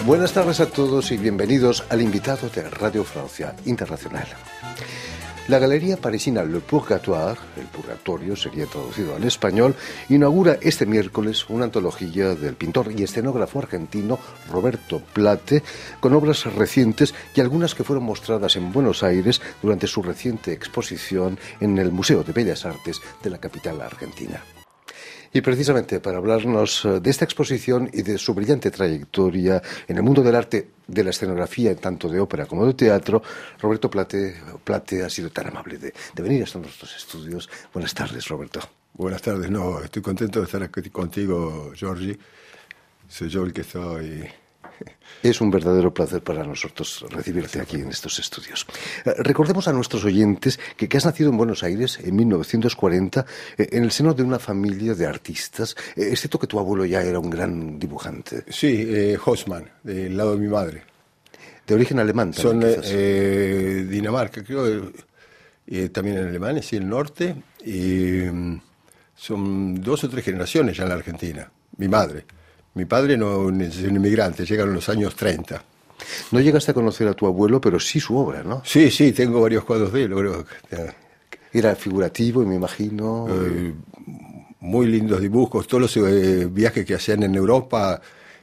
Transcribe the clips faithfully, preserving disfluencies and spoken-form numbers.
Buenas tardes a todos y bienvenidos al invitado de Radio Francia Internacional. La galería parisina Le Purgatoire, el Purgatorio sería traducido al español, inaugura este miércoles una antología del pintor y escenógrafo argentino Roberto Plate, con obras recientes y algunas que fueron mostradas en Buenos Aires durante su reciente exposición en el Museo de Bellas Artes de la capital argentina. Y precisamente para hablarnos de esta exposición y de su brillante trayectoria en el mundo del arte, de la escenografía, tanto de ópera como de teatro, Roberto Plate, Plate ha sido tan amable de, de venir a nuestros estudios. Buenas tardes, Roberto. Buenas tardes, no, estoy contento de estar aquí contigo, Giorgi. Soy yo el que estoy... Es un verdadero placer para nosotros recibirte aquí en estos estudios. Recordemos a nuestros oyentes que, que has nacido en Buenos Aires en mil novecientos cuarenta, en el seno de una familia de artistas, excepto que tu abuelo ya era un gran dibujante. Sí, eh, Haussmann, del lado de mi madre. De origen alemán también. Son eh, Dinamarca, creo, eh, también en Alemania, sí, el norte, y um, son dos o tres generaciones ya en la Argentina, mi madre. Mi padre no es un inmigrante, llega en los años treinta. No llegaste a conocer a tu abuelo, pero sí su obra, ¿no? Sí, sí, tengo varios cuadros de él. Creo. Era figurativo, y me imagino... Eh, muy lindos dibujos, todos los eh, viajes que hacían en Europa,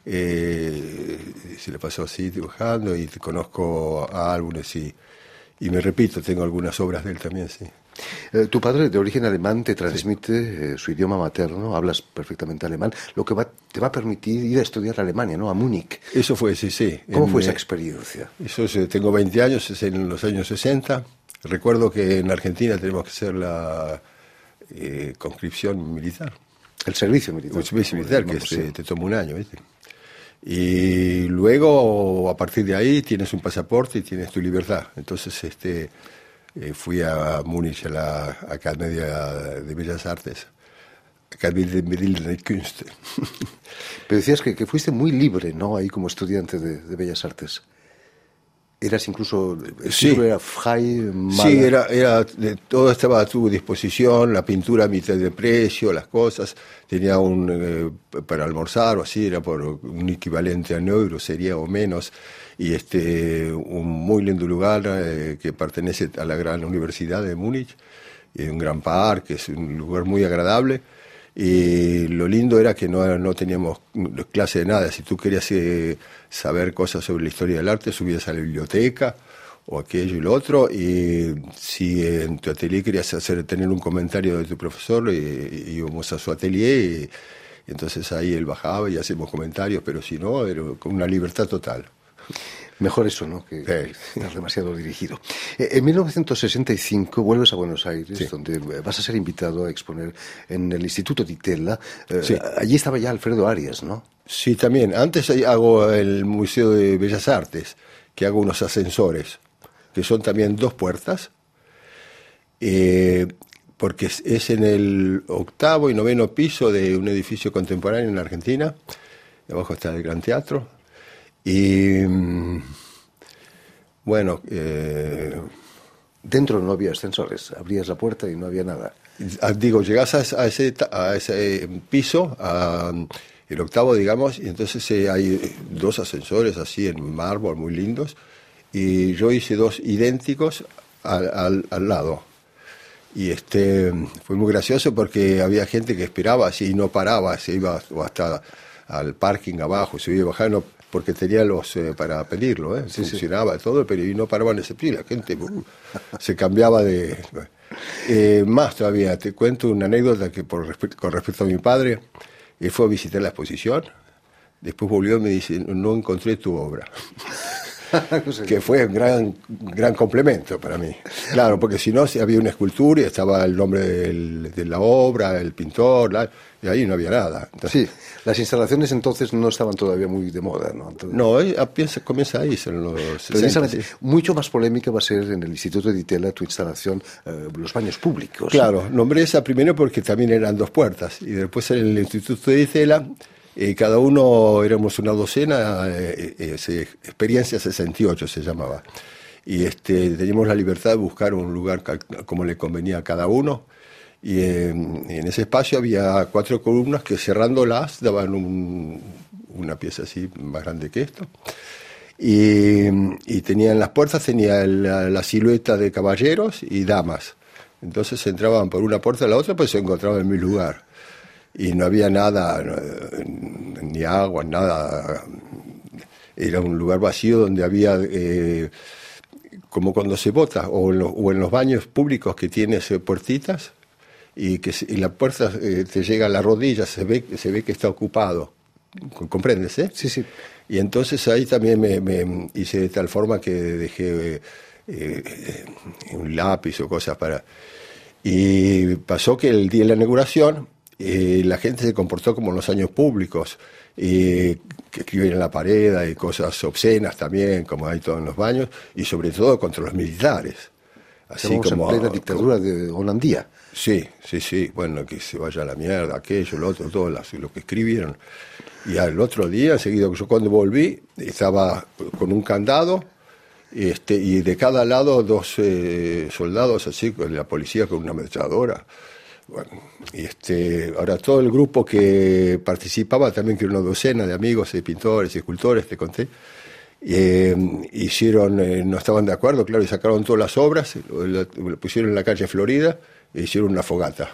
eh, se le pasó así dibujando, y conozco a álbumes y, y me repito, tengo algunas obras de él también, sí. Eh, tu padre, de origen alemán, te transmite sí. eh, su idioma materno, hablas perfectamente alemán, lo que va, te va a permitir ir a estudiar a Alemania, ¿no? A Múnich. Eso fue, sí, sí. ¿Cómo en, fue esa experiencia? Eso es, tengo veinte años, es en los años sesenta. Recuerdo que en Argentina tenemos que hacer la eh, conscripción militar. El servicio militar. El servicio militar, que se, te toma un año, ¿viste? Y luego, a partir de ahí, tienes un pasaporte y tienes tu libertad. Entonces, este... Eh, fui a Múnich, a la Academia de Bellas Artes, Academia de Bildende Künste. Pero decías que, que fuiste muy libre, ¿no? Ahí como estudiante de, de Bellas Artes. Eras incluso... Sí, era frei, sí era, era, todo estaba a tu disposición, la pintura a mitad de precio, las cosas. Tenía un... Eh, para almorzar o así, era por un equivalente a un euro, sería o menos. Y este un muy lindo lugar eh, que pertenece a la gran universidad de Múnich, y un gran parque, es un lugar muy agradable. Y lo lindo era que no, no teníamos clase de nada. Si tú querías eh, saber cosas sobre la historia del arte, subías a la biblioteca o aquello y lo otro, y si en tu atelier querías hacer tener un comentario de tu profesor, eh, íbamos a su atelier y, y entonces ahí él bajaba y hacíamos comentarios, pero si no, era con una libertad total. Mejor eso, ¿no? Que sí. estar demasiado dirigido. En mil novecientos sesenta y cinco vuelves a Buenos Aires, sí. donde vas a ser invitado a exponer en el Instituto Di Tella. Sí. Allí estaba ya Alfredo Arias, ¿no? Sí, también. Antes hago el Museo de Bellas Artes, que hago unos ascensores, que son también dos puertas, eh, porque es en el octavo y noveno piso de un edificio contemporáneo en la Argentina. Abajo está el Gran Teatro. Y bueno, eh, dentro no había ascensores, abrías la puerta y no había nada. Digo, llegás a, a, ese, a ese piso, a, el octavo, digamos, y entonces eh, hay dos ascensores así en mármol muy lindos, y yo hice dos idénticos al, al, al lado. Y este fue muy gracioso porque había gente que esperaba así y no paraba, se iba hasta al parking abajo, se iba bajando, porque tenía los eh, para pedirlo, ¿eh? Sí, funcionaba sí. todo, pero y no paraban ese pie, la gente uh, se cambiaba de... Eh, más todavía, te cuento una anécdota que por respeto, con respecto a mi padre, él fue a visitar la exposición, después volvió y me dice, no encontré tu obra. Que fue un gran, gran complemento para mí. Claro, porque si no, había una escultura y estaba el nombre del, de la obra, el pintor, la, y ahí no había nada. Entonces, sí, las instalaciones entonces no estaban todavía muy de moda, ¿no? Entonces, no, empieza, comienza ahí, en los sesenta. Sí. Mucho más polémica va a ser en el Instituto Di Tella tu instalación, eh, los baños públicos. Claro, nombré esa primero porque también eran dos puertas, y después en el Instituto Di Tella... Eh, cada uno éramos una docena, eh, eh, eh, experiencia sesenta y ocho se llamaba. Y este, teníamos la libertad de buscar un lugar como le convenía a cada uno. Y eh, en ese espacio había cuatro columnas que cerrándolas daban un, una pieza así más grande que esto. Y, y tenía en las puertas tenía la, la silueta de caballeros y damas. Entonces entraban por una puerta a la otra, pues se encontraban en mi lugar. Y no había nada, ni agua, nada. Era un lugar vacío donde había, eh, como cuando se bota, o en, los, o en los baños públicos que tienes eh, puertitas, y que y la puerta eh, te llega a la rodilla, se ve, se ve que está ocupado. ¿Comprendes, eh? Sí, sí. Y entonces ahí también me, me hice de tal forma que dejé eh, eh, un lápiz o cosas para... Y pasó que el día de la inauguración eh, la gente se comportó como en los años públicos, eh, que escribían en la pared y cosas obscenas también, como hay todo en los baños, y sobre todo contra los militares. Así Estamos como en plena dictadura como, de Holandía. Sí, sí, sí. Bueno, que se vaya a la mierda, aquello, lo otro, todo las, lo que escribieron. Y al otro día, seguido, yo cuando volví, estaba con un candado, este, y de cada lado dos eh, soldados, así, con la policía con una ametralladora. Bueno, y este, ahora todo el grupo que participaba, también que era una docena de amigos, de pintores y escultores, te conté, eh, hicieron, eh, no estaban de acuerdo, claro, y sacaron todas las obras, lo, lo, lo pusieron en la calle Florida e hicieron una fogata.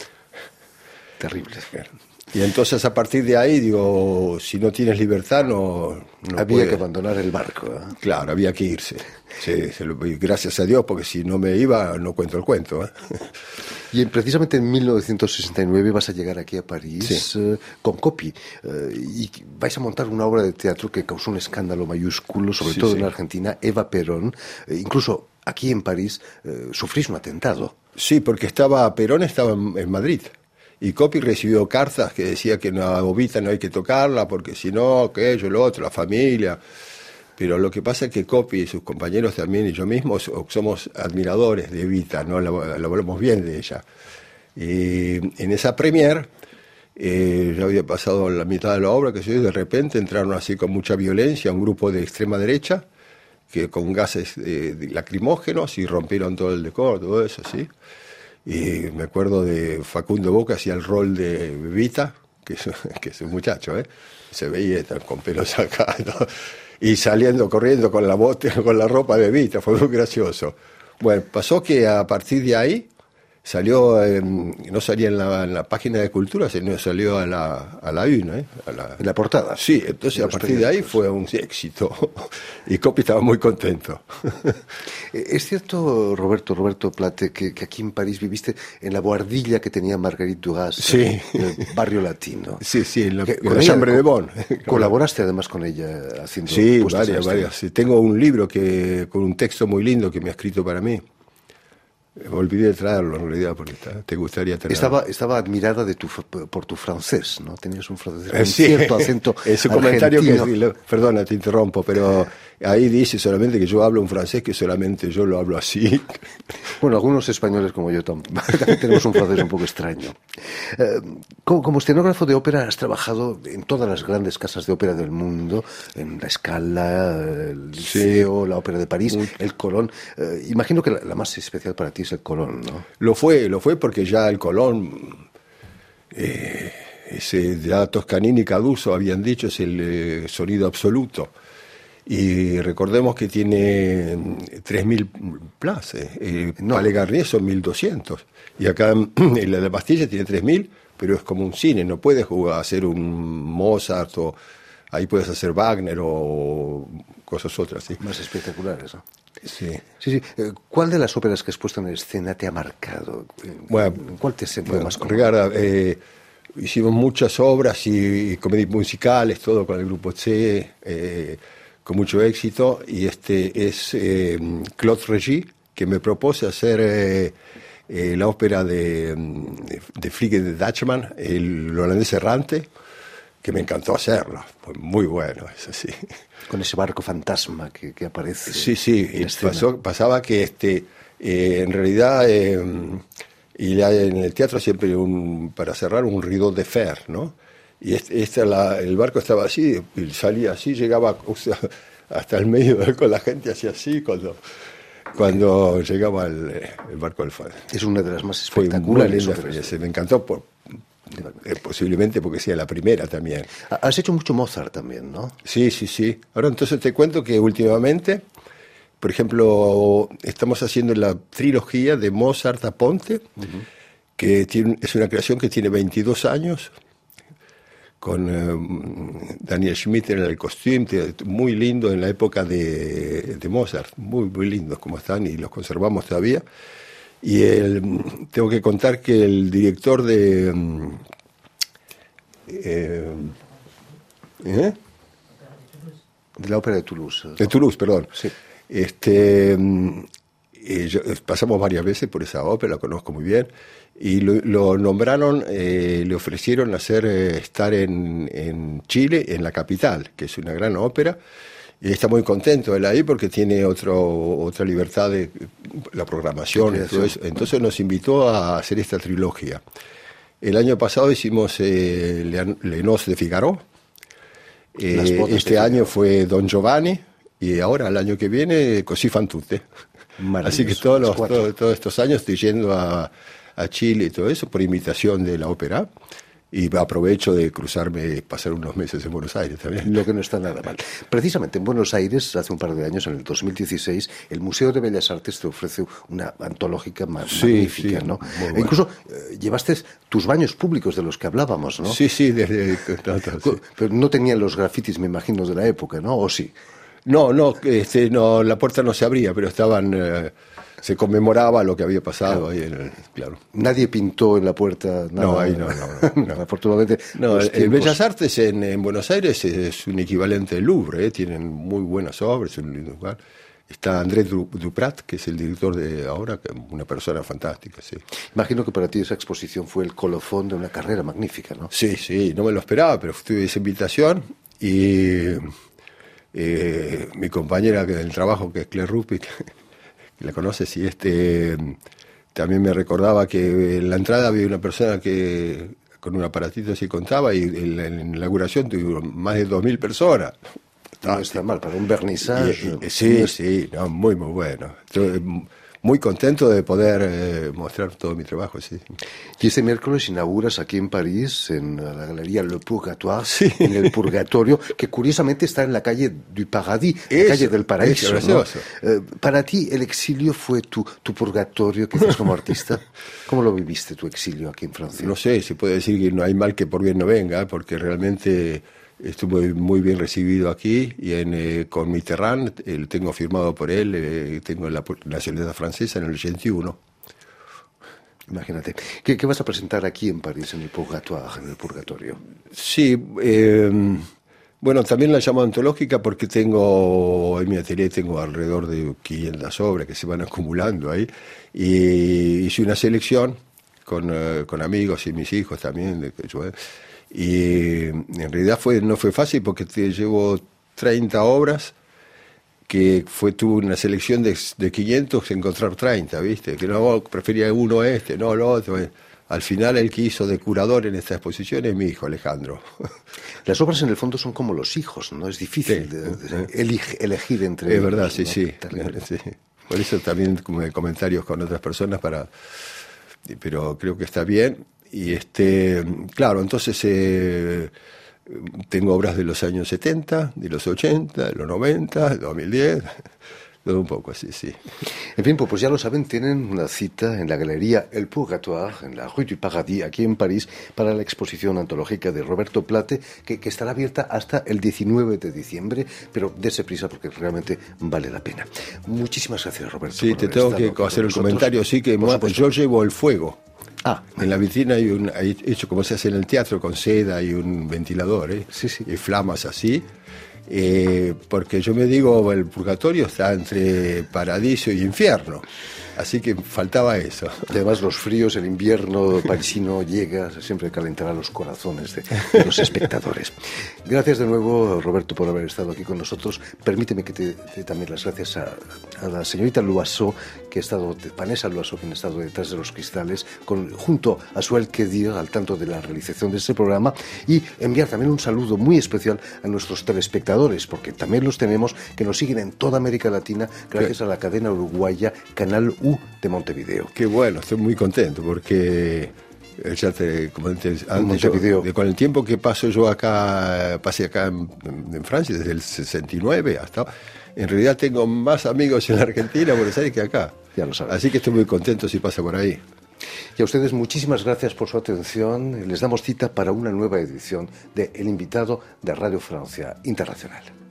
Terrible. Y entonces a partir de ahí, digo, si no tienes libertad, no... no había puedes. que abandonar el barco. ¿eh? Claro, había que irse. Sí, se lo, gracias a Dios, porque si no me iba, no cuento el cuento. ¿eh? Y precisamente en mil novecientos sesenta y nueve vas a llegar aquí a París sí. eh, con Coppi. Eh, y vais a montar una obra de teatro que causó un escándalo mayúsculo, sobre sí, todo sí. en Argentina, Eva Perón. Eh, incluso aquí en París eh, sufrís un atentado. Sí, porque estaba Perón estaba en, en Madrid. Y Coppi recibió cartas que decía que la Evita no hay que tocarla porque si no, aquello, lo otro, la familia. Pero lo que pasa es que Coppi y sus compañeros también y yo mismo somos admiradores de Evita, ¿no? La, la hablamos bien de ella. Y en esa premier, eh, ya había pasado la mitad de la obra, que de repente entraron así con mucha violencia un grupo de extrema derecha, que con gases eh, lacrimógenos y rompieron todo el decor, todo eso, ¿sí? Y me acuerdo de Facundo Boca, hacía el rol de Evita, que es, que es un muchacho, ¿eh? Se veía con pelos acá, ¿no? Y saliendo, corriendo con la bota, con la ropa de Evita, fue muy gracioso. Bueno, pasó que a partir de ahí salió, eh, no salía en la, en la página de Cultura, sino salió a la, a la una, ¿eh? A la, en la portada. Sí, entonces a partir de ahí fue un éxito y Coppi estaba muy contento. Es cierto, Roberto, Roberto Plate, que, que aquí en París viviste en la buhardilla que tenía Marguerite Duras, sí. en el barrio latino. Sí, sí, en la, que, en la Chambre de Bonn. Colaboraste además con ella haciendo... Sí, varias, varias. Sí. Tengo un libro que con un texto muy lindo que me ha escrito para mí. Me olvidé de traerlo en realidad porque te gustaría tenerlo. Estaba, estaba admirada de tu, por tu francés, ¿no? Tenías un francés con eh, sí. cierto acento es un comentario que, lo, perdona, te interrompo, pero ahí dice solamente que yo hablo un francés que solamente yo lo hablo así. Bueno, algunos españoles como yo también tenemos un francés un poco extraño. Eh, como, como escenógrafo de ópera has trabajado en todas las grandes casas de ópera del mundo, en La Scala, el Liceo, sí. la Ópera de París, Muy... el Colón. Eh, imagino que la, la más especial para ti es el Colón, ¿no? Lo fue, lo fue porque ya el Colón, eh, ese ya Toscanini y Caduso habían dicho, es el eh, sonido absoluto. Y recordemos que tiene tres mil plazas, eh, no. Palais Garnier son mil doscientos. Y acá en la de Bastilla tiene tres mil, pero es como un cine, no puedes jugar, hacer un Mozart o ahí puedes hacer Wagner o cosas otras, ¿sí? Más espectaculares, ¿no? Sí. Sí, sí. ¿Cuál de las óperas que has puesto en escena te ha marcado? Bueno, ¿cuál te sentó bueno, más cómodo? Regarda, eh, hicimos muchas obras y, y comedias musicales, todo con el grupo C, eh, con mucho éxito, y este es eh, Claude Régis, que me propuse hacer eh, eh, la ópera de, de, de Fliege de Dutchman, el holandés errante, que me encantó hacerlo, fue muy bueno, es así. Con ese barco fantasma que, que aparece. Sí, sí, y pasó, pasaba que este, eh, en realidad, eh, y la, en el teatro siempre un, para cerrar un rideau de fer, ¿no? Y este, este la, el barco estaba así, y salía así, llegaba o sea, hasta el medio con la gente hacía así cuando, cuando llegaba el, el barco al fer. Es una de las más espectaculares. Fue muy linda, me encantó por Eh, posiblemente porque sea la primera también. Has hecho mucho Mozart también, ¿no? Sí, sí, sí. Ahora entonces te cuento que últimamente, por ejemplo, estamos haciendo la trilogía de Mozart a Ponte, uh-huh. que tiene, es una creación que tiene veintidós años, con eh, Daniel Schmidt en el costume, muy lindo en la época de, de Mozart, muy, muy lindos como están y los conservamos todavía. Y el, tengo que contar que el director de... Eh, ¿eh? De la ópera de Toulouse. De Toulouse, perdón. Sí. Este, eh, yo, pasamos varias veces por esa ópera, la conozco muy bien, y lo, lo nombraron, eh, le ofrecieron hacer eh, estar en, en Chile, en la capital, que es una gran ópera. Y está muy contento él ahí porque tiene otro, otra libertad de la programación y todo eso. Entonces nos invitó a hacer esta trilogía. El año pasado hicimos eh, Les Noces de Figaro. Eh, este de año fue Don Giovanni y ahora el año que viene Così fan tutte. Así que todos, los, todo, todos estos años estoy yendo a, a Chile y todo eso por invitación de la ópera. Y aprovecho de cruzarme, pasar unos meses en Buenos Aires también. Lo que no está nada mal. Precisamente en Buenos Aires, hace un par de años, en el dos mil dieciséis, el Museo de Bellas Artes te ofrece una antológica ma- sí, magnífica, sí, ¿no? Bueno. E incluso eh, llevaste tus baños públicos de los que hablábamos, ¿no? Sí, sí, desde... No, sí. Pero no tenían los grafitis, me imagino, de la época, ¿no? ¿O sí? No, no, este, no, la puerta no se abría, pero estaban... Eh, se conmemoraba lo que había pasado, claro. Ahí en el, claro. Nadie pintó en la puerta nada. No, ahí no, no, no. Afortunadamente. No, el, el Bellas Artes en, en Buenos Aires es, es un equivalente del Louvre, ¿eh? Tienen muy buenas obras, es un lindo lugar. Está Andrés Duprat, que es el director de ahora, una persona fantástica, sí. Imagino que para ti esa exposición fue el colofón de una carrera magnífica, ¿no? Sí, sí, no me lo esperaba, pero tuve esa invitación y eh, mi compañera del trabajo, que es Claire Rupi, la conoces, y este también me recordaba que en la entrada había una persona que con un aparatito así contaba y en la, en la inauguración tuvo más de dos mil personas. No ah, está mal, para un vernissage. Y, y, sí, sí, no, muy, muy bueno. Estoy muy contento de poder eh, mostrar todo mi trabajo, sí. Y este miércoles inauguras aquí en París, en la galería Le Purgatoire, sí. en el Purgatorio, que curiosamente está en la calle du Paradis, eso, la calle del paraíso, eso, ¿no? eso. Eh, para ti, ¿el exilio fue tu, tu purgatorio, quizás como artista? ¿Cómo lo viviste, tu exilio aquí en Francia? No sé, se puede decir que no hay mal que por bien no venga, porque realmente... Estuve muy bien recibido aquí y en, eh, con Mitterrand, eh, tengo firmado por él, eh, tengo la nacionalidad francesa en el ochenta y uno. Imagínate. ¿Qué, ¿Qué vas a presentar aquí en París, en el Purgatoire, en el Purgatorio? Sí, eh, bueno, también la llamo antológica porque tengo, en mi atelier tengo alrededor de quinientas obras que se van acumulando ahí, y hice una selección con, eh, con amigos y mis hijos también, de que yo... Y en realidad fue no fue fácil porque te llevo treinta obras que fue tuve una selección de, de quinientos, encontrar treinta, ¿viste? Que no, prefería uno este, no lo otro. Al final el que hizo de curador en esta exposición es mi hijo Alejandro. Las obras en el fondo son como los hijos, ¿no? Es difícil sí, de, de elige, elegir entre es ellos. Es verdad, sí, ¿no? sí, sí. Por eso también como comentarios con otras personas para, pero creo que está bien. Y este, claro, entonces eh, tengo obras de los años setenta, de los ochenta, de los noventa, de dos mil diez, todo un poco así, sí. En fin, pues ya lo saben, tienen una cita en la galería El Purgatoire, en la Rue du Paradis, aquí en París, para la exposición antológica de Roberto Plate, que, que estará abierta hasta el diecinueve de diciembre, pero dése prisa porque realmente vale la pena. Muchísimas gracias, Roberto. Sí, te tengo que hacer el comentario, sí, que yo llevo el fuego. Ah, en la vitrina hay un hay hecho como se hace en el teatro con seda y un ventilador, ¿eh? Sí, sí. Y flamas así, eh, porque yo me digo el purgatorio está entre paradiso y infierno, así que faltaba eso. Además los fríos, el invierno parisino llega, siempre calentará los corazones de, de los espectadores. Gracias de nuevo, Roberto, por haber estado aquí con nosotros. Permíteme que te dé también las gracias a, a la señorita Loiseau, que ha estado, Vanessa Loiseau, quien ha estado detrás de los cristales, con, junto a Suel Kedir, al tanto de la realización de este programa, y enviar también un saludo muy especial a nuestros telespectadores, porque también los tenemos, que nos siguen en toda América Latina, gracias ¿Qué? a la cadena uruguaya Canal U de Montevideo. Qué bueno, estoy muy contento, porque ya te comenté antes, Montevideo. yo, con el tiempo que paso yo acá, pasé acá en, en Francia desde el sesenta y nueve hasta, en realidad tengo más amigos en la Argentina, Buenos Aires, que acá. Ya lo sabes. Así que estoy muy contento si pasa por ahí. Y a ustedes muchísimas gracias por su atención. Les damos cita para una nueva edición de El Invitado de Radio Francia Internacional.